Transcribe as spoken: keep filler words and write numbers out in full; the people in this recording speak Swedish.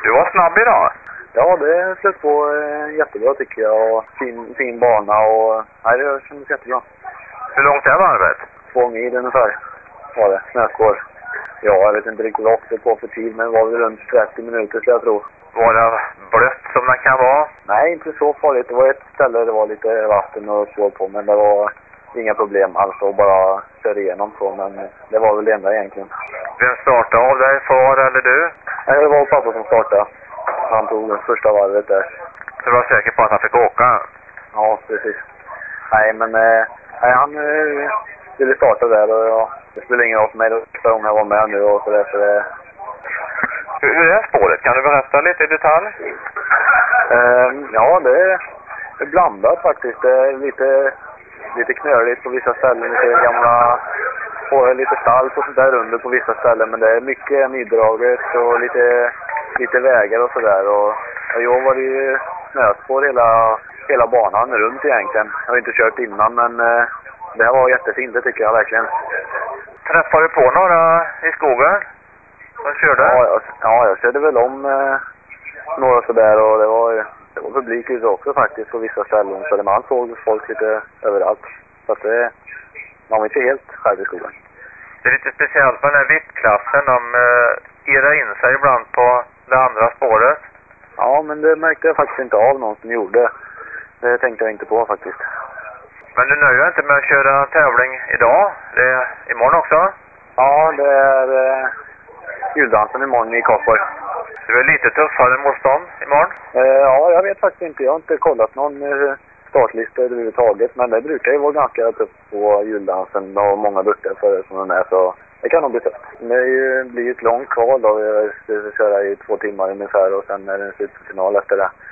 Du var snabb idag. Ja, det flöt på eh, jättebra tycker jag. Och fin, fin bana och nej, det kändes jättebra. Hur långt är varvet? Två mil ungefär var det, snöskår. Ja, jag vet inte riktigt vad det på för tid, men det var väl runt trettio minuter skulle jag tro. Var det blött som det kan vara? Nej, inte så farligt. Det var ett ställe där det var lite vatten och spår på, men det var inga problem alls att bara köra igenom så, men det var väl det enda egentligen. Vem startade av dig, far eller du? Nej, det var pappa som startade. Han tog första varvet där. Så du var säker på att han fick åka? Ja, precis. Nej, men eh, nej, han eh, ville starta där och ja, det spelar ingen roll för mig då, om jag var med nu och så där, så det... Hur, hur är spåret? Kan du berätta lite i detalj? Eh, ja, det är, det är blandat faktiskt. Det är lite, lite knöligt på vissa ställen, lite gamla... Och lite salt och sånt där under på vissa ställen, men det är mycket nydraget och lite, lite vägar och sådär. Och, och jag var ju snöspår hela, hela banan runt egentligen. Jag har inte kört innan, men eh, det här var jättefint, det tycker jag verkligen. Träffade du på några i skogen? Vad körde? Ja, jag, ja, jag körde väl om eh, några sådär och det var, det var publik ute också faktiskt på vissa ställen. Så man såg folk lite överallt. Så att det... Man var inte helt själv i skogen. Det är lite speciellt med den här viktklassen. De eh, irrar in sig ibland på det andra spåret. Ja, men det märkte jag faktiskt inte av någon som gjorde. Det tänkte jag inte på faktiskt. Men du nöjer dig inte med att köra tävling idag? Det är imorgon också? Ja, det är eh, juldansen imorgon i Karlsborg. Det är lite tuffare motstånd imorgon? Eh, ja, jag vet faktiskt inte. Jag har inte kollat någon... Eh, startlista överhuvudtaget, men det brukar ju vara ganska tufft på juldansen och många duktiga för som den är, så det kan nog bli tufft. Det är ju, blir ju ett långt kval då, vi ska köra i två timmar ungefär och sen är det en slutfinal efter det.